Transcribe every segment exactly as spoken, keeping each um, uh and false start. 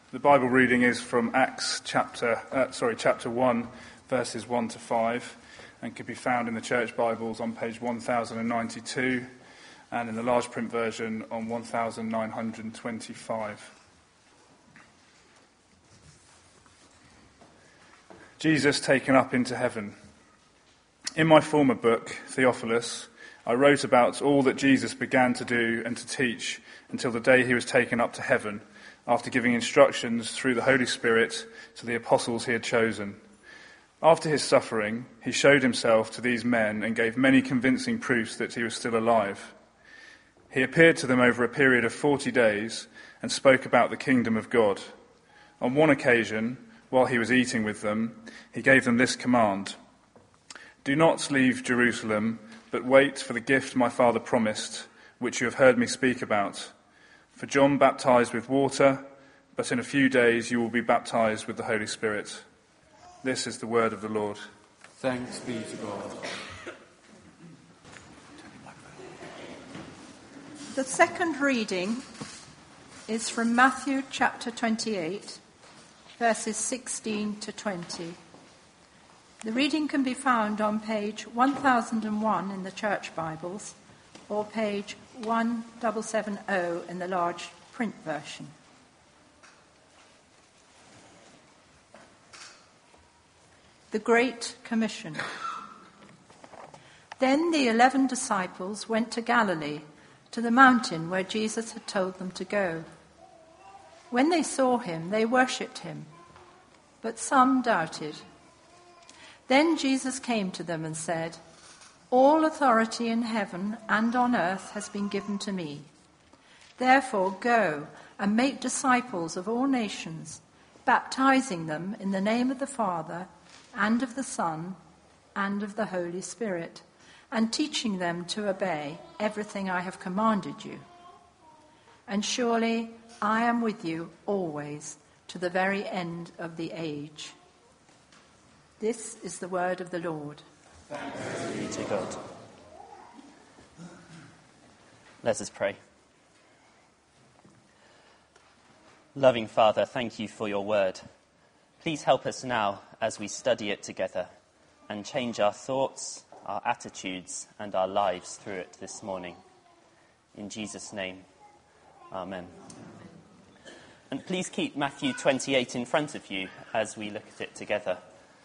The Bible reading is from Acts chapter, uh, sorry, chapter one, verses one to five, and can be found in the Church Bibles on page one thousand ninety-two, and in the large print version on one thousand nine hundred twenty-five. Jesus taken up into heaven. In my former book, Theophilus, I wrote about all that Jesus began to do and to teach until the day he was taken up to heaven, after giving instructions through the Holy Spirit to the apostles he had chosen. After his suffering, he showed himself to these men and gave many convincing proofs that he was still alive. He appeared to them over a period of forty days and spoke about the kingdom of God. On one occasion, while he was eating with them, he gave them this command: "Do not leave Jerusalem, but wait for the gift my Father promised, which you have heard me speak about. For John baptized with water, but in a few days you will be baptized with the Holy Spirit." This is the word of the Lord. Thanks be to God. The second reading is from Matthew chapter twenty-eight, verses sixteen to twenty. The reading can be found on page one thousand one in the Church Bibles or page one seven seven zero in the large print version. The Great Commission. Then the eleven disciples went to Galilee, to the mountain where Jesus had told them to go. When they saw him, they worshipped him, but some doubted. Then Jesus came to them and said, "All authority in heaven and on earth has been given to me. Therefore go and make disciples of all nations, baptizing them in the name of the Father and of the Son and of the Holy Spirit, and teaching them to obey everything I have commanded you. And surely I am with you always to the very end of the age." This is the word of the Lord. Thanks be to God. Let us pray. Loving Father, thank you for your word. Please help us now as we study it together and change our thoughts, our attitudes, and our lives through it this morning. In Jesus' name, amen. And please keep Matthew twenty-eight in front of you as we look at it together.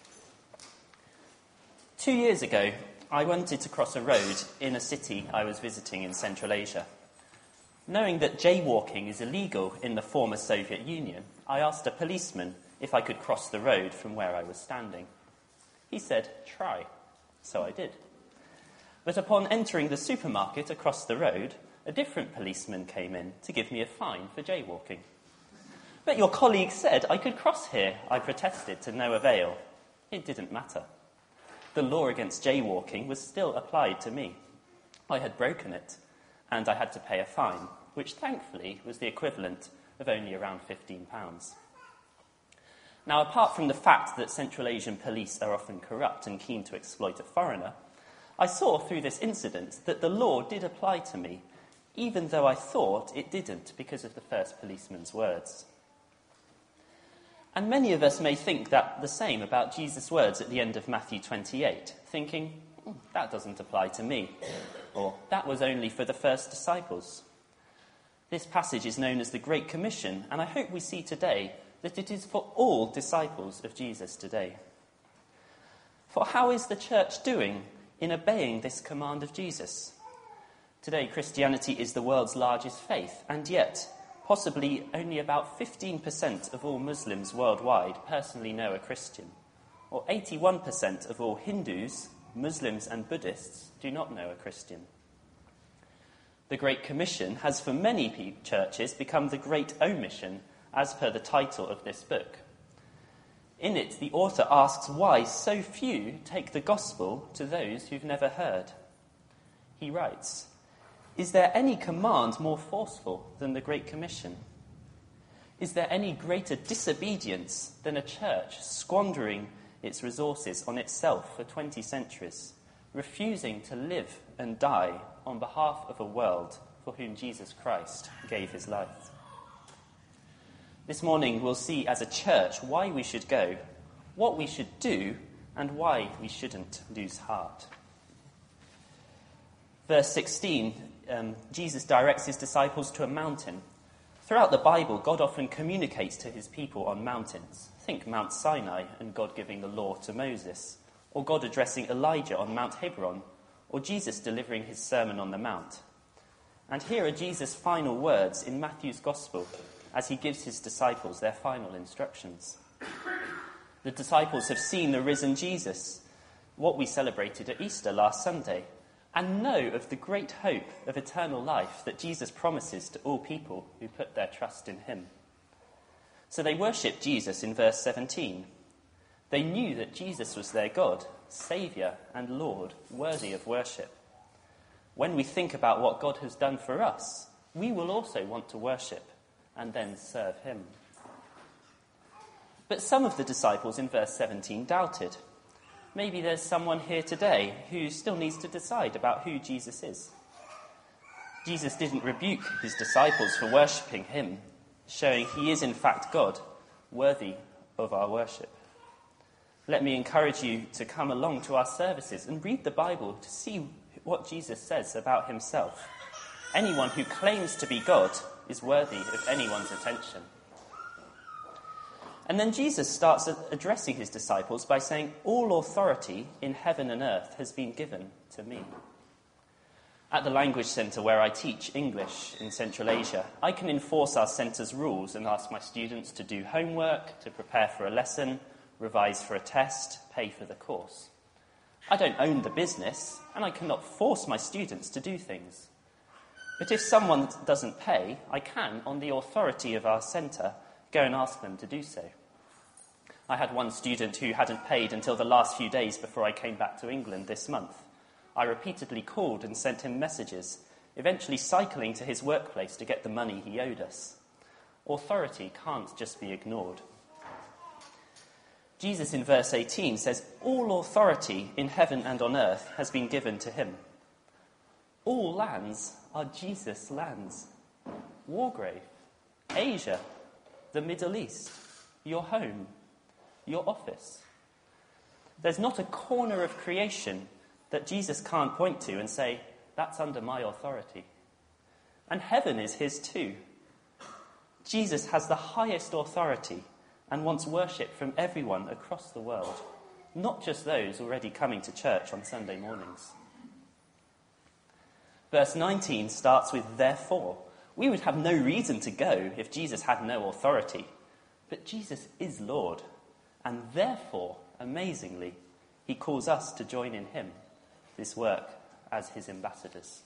Two years ago, I wanted to cross a road in a city I was visiting in Central Asia. Knowing that jaywalking is illegal in the former Soviet Union, I asked a policeman if I could cross the road from where I was standing. He said, "Try." So I did. But upon entering the supermarket across the road, a different policeman came in to give me a fine for jaywalking. "But your colleague said I could cross here," I protested, to no avail. It didn't matter. The law against jaywalking was still applied to me. I had broken it, and I had to pay a fine, which thankfully was the equivalent of only around fifteen pounds. Now, apart from the fact that Central Asian police are often corrupt and keen to exploit a foreigner, I saw through this incident that the law did apply to me, even though I thought it didn't because of the first policeman's words. And many of us may think that the same about Jesus' words at the end of Matthew twenty-eight, thinking, oh, that doesn't apply to me, or that was only for the first disciples. This passage is known as the Great Commission, and I hope we see today that it is for all disciples of Jesus today. For how is the church doing in obeying this command of Jesus? Today, Christianity is the world's largest faith, and yet possibly only about fifteen percent of all Muslims worldwide personally know a Christian, or eighty-one percent of all Hindus, Muslims and Buddhists do not know a Christian. The Great Commission has for many churches become the Great Omission, as per the title of this book. In it, the author asks why so few take the gospel to those who've never heard. He writes, "Is there any command more forceful than the Great Commission? Is there any greater disobedience than a church squandering its resources on itself for twenty centuries, refusing to live and die on behalf of a world for whom Jesus Christ gave his life?" This morning we'll see as a church why we should go, what we should do, and why we shouldn't lose heart. Verse sixteen, um, Jesus directs his disciples to a mountain. Throughout the Bible, God often communicates to his people on mountains. Think Mount Sinai and God giving the law to Moses, or God addressing Elijah on Mount Hebron, or Jesus delivering his Sermon on the Mount. And here are Jesus' final words in Matthew's Gospel as he gives his disciples their final instructions. The disciples have seen the risen Jesus, what we celebrated at Easter last Sunday, and know of the great hope of eternal life that Jesus promises to all people who put their trust in him. So they worshipped Jesus in verse seventeen. They knew that Jesus was their God, Saviour and Lord, worthy of worship. When we think about what God has done for us, we will also want to worship and then serve him. But some of the disciples in verse seventeen doubted. Maybe there's someone here today who still needs to decide about who Jesus is. Jesus didn't rebuke his disciples for worshipping him, showing he is in fact God, worthy of our worship. Let me encourage you to come along to our services and read the Bible to see what Jesus says about himself. Anyone who claims to be God is worthy of anyone's attention. And then Jesus starts addressing his disciples by saying, all authority in heaven and earth has been given to me. At the Language Centre where I teach English in Central Asia, I can enforce our centre's rules and ask my students to do homework, to prepare for a lesson, revise for a test, pay for the course. I don't own the business, and I cannot force my students to do things. But if someone doesn't pay, I can, on the authority of our centre, go and ask them to do so. I had one student who hadn't paid until the last few days before I came back to England this month. I repeatedly called and sent him messages, eventually cycling to his workplace to get the money he owed us. Authority can't just be ignored. Jesus in verse eighteen says, all authority in heaven and on earth has been given to him. All lands are Jesus' lands. Wargrave, Asia, the Middle East, your home, your office. There's not a corner of creation that Jesus can't point to and say, that's under my authority. And heaven is his too. Jesus has the highest authority and wants worship from everyone across the world, not just those already coming to church on Sunday mornings. Verse nineteen starts with therefore. We would have no reason to go if Jesus had no authority. But Jesus is Lord, and therefore, amazingly, he calls us to join in him, this work, as his ambassadors.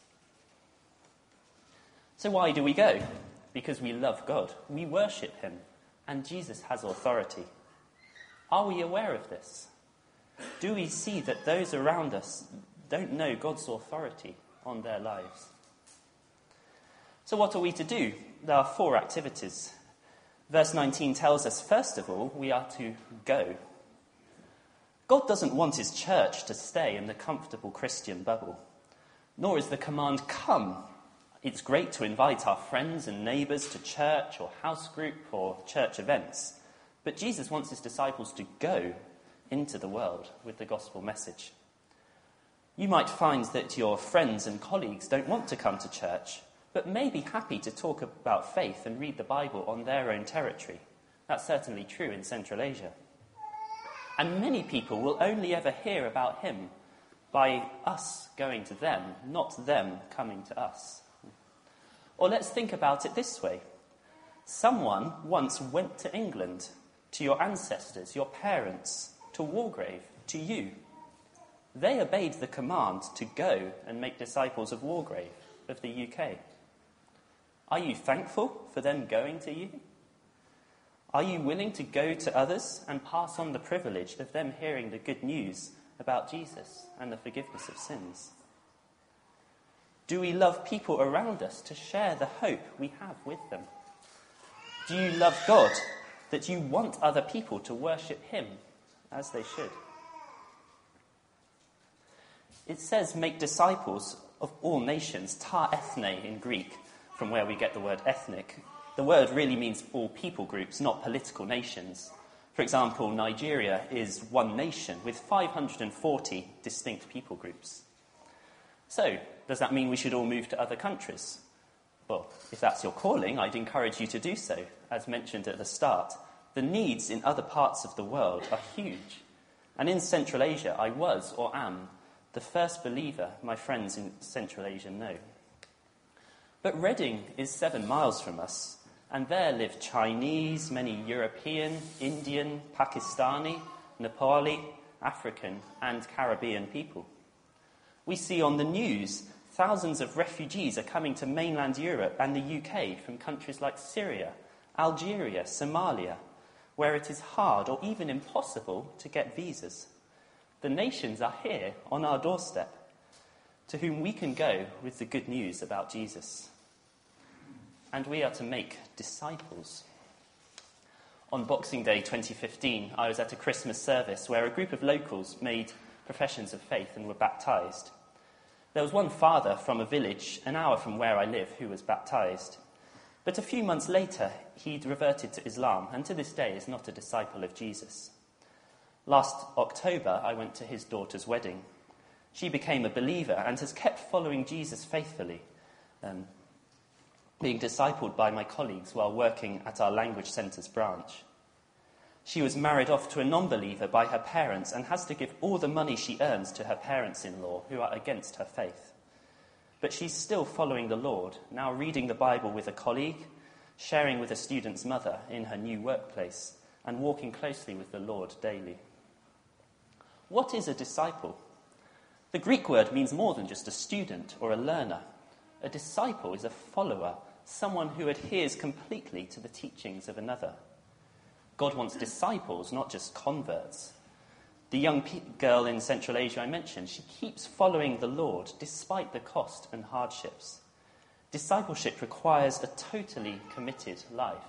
So why do we go? Because we love God, we worship him, and Jesus has authority. Are we aware of this? Do we see that those around us don't know God's authority on their lives? So what are we to do? There are four activities. Verse nineteen tells us, first of all, we are to go. God doesn't want his church to stay in the comfortable Christian bubble, nor is the command come. It's great to invite our friends and neighbours to church or house group or church events, but Jesus wants his disciples to go into the world with the gospel message. You might find that your friends and colleagues don't want to come to church, but may be happy to talk about faith and read the Bible on their own territory. That's certainly true in Central Asia. And many people will only ever hear about him by us going to them, not them coming to us. Or let's think about it this way. Someone once went to England, to your ancestors, your parents, to Wargrave, to you. They obeyed the command to go and make disciples of Wargrave, of the U K. Are you thankful for them going to you? Are you willing to go to others and pass on the privilege of them hearing the good news about Jesus and the forgiveness of sins? Do we love people around us to share the hope we have with them? Do you love God that you want other people to worship him as they should? It says make disciples of all nations, ta ethne in Greek, from where we get the word ethnic, the word really means all people groups, not political nations. For example, Nigeria is one nation with five hundred forty distinct people groups. So, does that mean we should all move to other countries? Well, if that's your calling, I'd encourage you to do so. As mentioned at the start, the needs in other parts of the world are huge. And in Central Asia, I was, or am, the first believer my friends in Central Asia know. But Reading is seven miles from us, and there live Chinese, many European, Indian, Pakistani, Nepali, African, and Caribbean people. We see on the news thousands of refugees are coming to mainland Europe and the U K from countries like Syria, Algeria, Somalia, where it is hard or even impossible to get visas. The nations are here on our doorstep, to whom we can go with the good news about Jesus. And we are to make disciples. On Boxing Day twenty fifteen, I was at a Christmas service where a group of locals made professions of faith and were baptised. There was one father from a village an hour from where I live who was baptised. But a few months later, he'd reverted to Islam and to this day is not a disciple of Jesus. Last October, I went to his daughter's wedding. She became a believer and has kept following Jesus faithfully, um, being discipled by my colleagues while working at our Language Centres branch. She was married off to a non-believer by her parents and has to give all the money she earns to her parents-in-law, who are against her faith. But she's still following the Lord, now reading the Bible with a colleague, sharing with a student's mother in her new workplace, and walking closely with the Lord daily. What is a disciple? The Greek word means more than just a student or a learner. A disciple is a follower, someone who adheres completely to the teachings of another. God wants disciples, not just converts. The young pe- girl in Central Asia I mentioned, she keeps following the Lord despite the cost and hardships. Discipleship requires a totally committed life.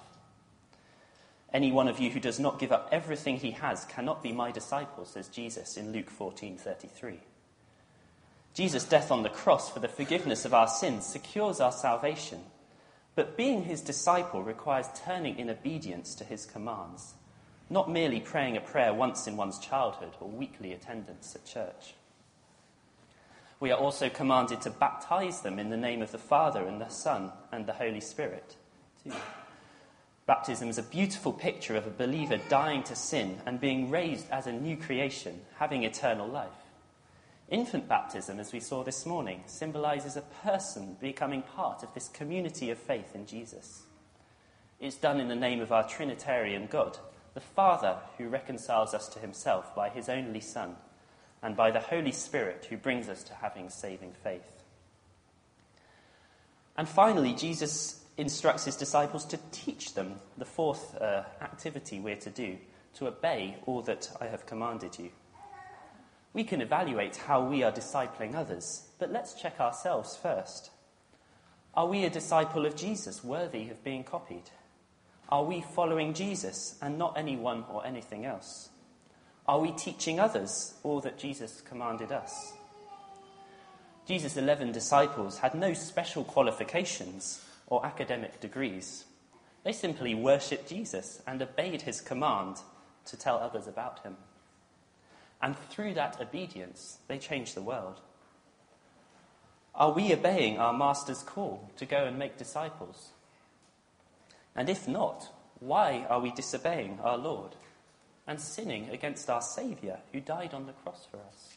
Any one of you who does not give up everything he has cannot be my disciple, says Jesus in Luke fourteen thirty-three. Jesus' death on the cross for the forgiveness of our sins secures our salvation. But being his disciple requires turning in obedience to his commands, not merely praying a prayer once in one's childhood or weekly attendance at church. We are also commanded to baptize them in the name of the Father and the Son and the Holy Spirit, too. Baptism is a beautiful picture of a believer dying to sin and being raised as a new creation, having eternal life. Infant baptism, as we saw this morning, symbolises a person becoming part of this community of faith in Jesus. It's done in the name of our Trinitarian God, the Father who reconciles us to himself by his only Son, and by the Holy Spirit who brings us to having saving faith. And finally, Jesus instructs his disciples to teach them, the fourth uh, activity we're to do, to obey all that I have commanded you. We can evaluate how we are discipling others, but let's check ourselves first. Are we a disciple of Jesus worthy of being copied? Are we following Jesus and not anyone or anything else? Are we teaching others all that Jesus commanded us? Jesus' eleven disciples had no special qualifications or academic degrees. They simply worshipped Jesus and obeyed his command to tell others about him. And through that obedience, they changed the world. Are we obeying our Master's call to go and make disciples? And if not, why are we disobeying our Lord and sinning against our Saviour who died on the cross for us?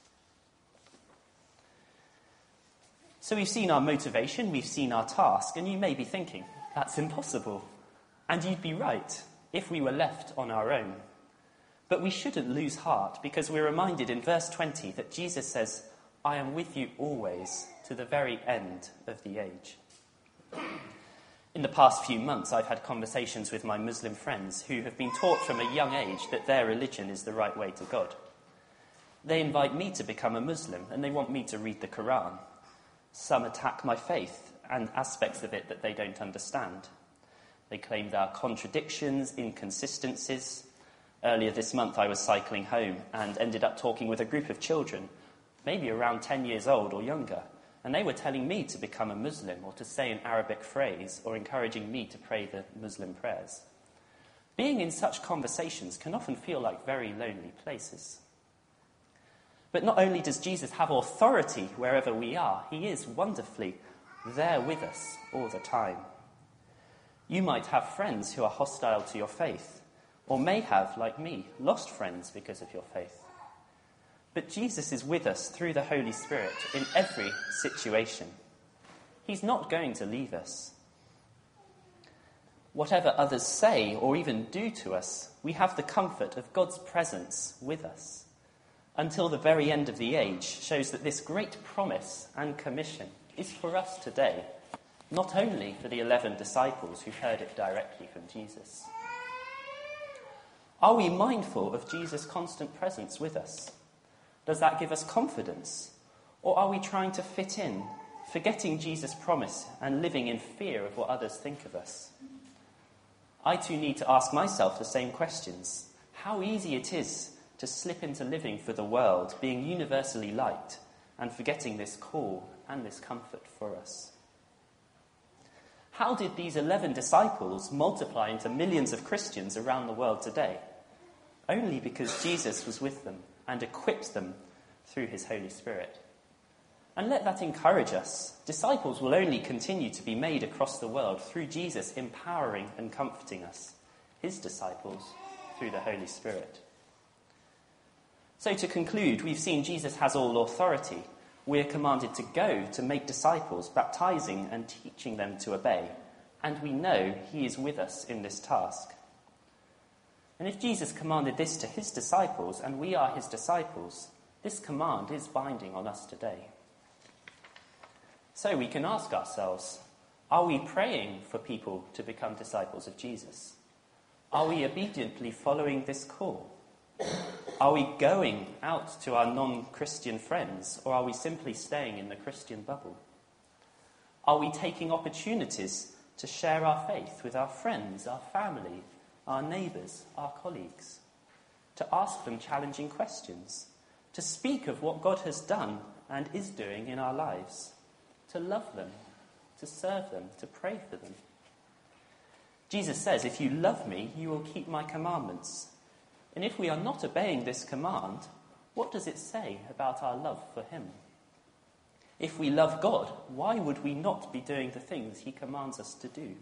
So we've seen our motivation, we've seen our task, and you may be thinking, that's impossible. And you'd be right if we were left on our own. But we shouldn't lose heart, because we're reminded in verse twenty that Jesus says, I am with you always to the very end of the age. In the past few months, I've had conversations with my Muslim friends who have been taught from a young age that their religion is the right way to God. They invite me to become a Muslim, and they want me to read the Quran. Some attack my faith and aspects of it that they don't understand. They claim there are contradictions, inconsistencies. Earlier this month, I was cycling home and ended up talking with a group of children, maybe around ten years old or younger, and they were telling me to become a Muslim or to say an Arabic phrase or encouraging me to pray the Muslim prayers. Being in such conversations can often feel like very lonely places. But not only does Jesus have authority wherever we are, he is wonderfully there with us all the time. You might have friends who are hostile to your faith, or may have, like me, lost friends because of your faith. But Jesus is with us through the Holy Spirit in every situation. He's not going to leave us. Whatever others say or even do to us, we have the comfort of God's presence with us, until the very end of the age shows that this great promise and commission is for us today, not only for the eleven disciples who heard it directly from Jesus. Are we mindful of Jesus' constant presence with us? Does that give us confidence? Or are we trying to fit in, forgetting Jesus' promise and living in fear of what others think of us? I too need to ask myself the same questions. How easy it is to slip into living for the world, being universally liked, and forgetting this call and this comfort for us. How did these eleven disciples multiply into millions of Christians around the world today? Only because Jesus was with them and equipped them through his Holy Spirit. And let that encourage us. Disciples will only continue to be made across the world through Jesus empowering and comforting us, his disciples, through the Holy Spirit. So to conclude, we've seen Jesus has all authority. We are commanded to go to make disciples, baptizing and teaching them to obey. And we know he is with us in this task. And if Jesus commanded this to his disciples, and we are his disciples, this command is binding on us today. So we can ask ourselves, are we praying for people to become disciples of Jesus? Are we obediently following this call? Are we going out to our non-Christian friends, or are we simply staying in the Christian bubble? Are we taking opportunities to share our faith with our friends, our family, our neighbours, our colleagues? To ask them challenging questions? To speak of what God has done and is doing in our lives? To love them? To serve them? To pray for them? Jesus says, if you love me, you will keep my commandments. And if we are not obeying this command, what does it say about our love for him? If we love God, why would we not be doing the things he commands us to do?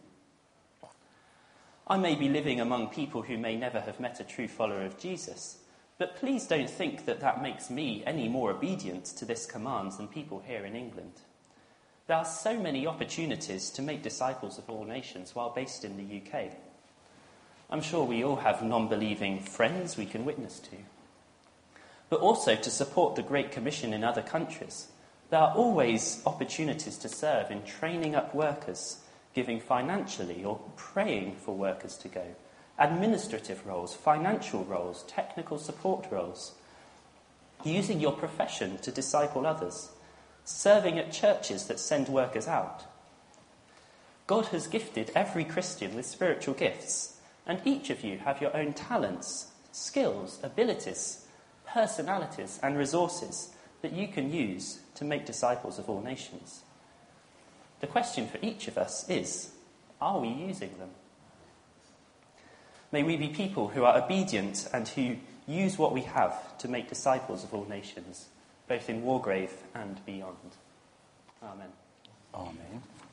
I may be living among people who may never have met a true follower of Jesus, but please don't think that that makes me any more obedient to this command than people here in England. There are so many opportunities to make disciples of all nations while based in the U K. I'm sure we all have non-believing friends we can witness to. But also to support the Great Commission in other countries. There are always opportunities to serve in training up workers, giving financially or praying for workers to go. Administrative roles, financial roles, technical support roles. Using your profession to disciple others. Serving at churches that send workers out. God has gifted every Christian with spiritual gifts. And each of you have your own talents, skills, abilities, personalities and resources that you can use to make disciples of all nations. The question for each of us is, are we using them? May we be people who are obedient and who use what we have to make disciples of all nations, both in Wargrave and beyond. Amen. Amen.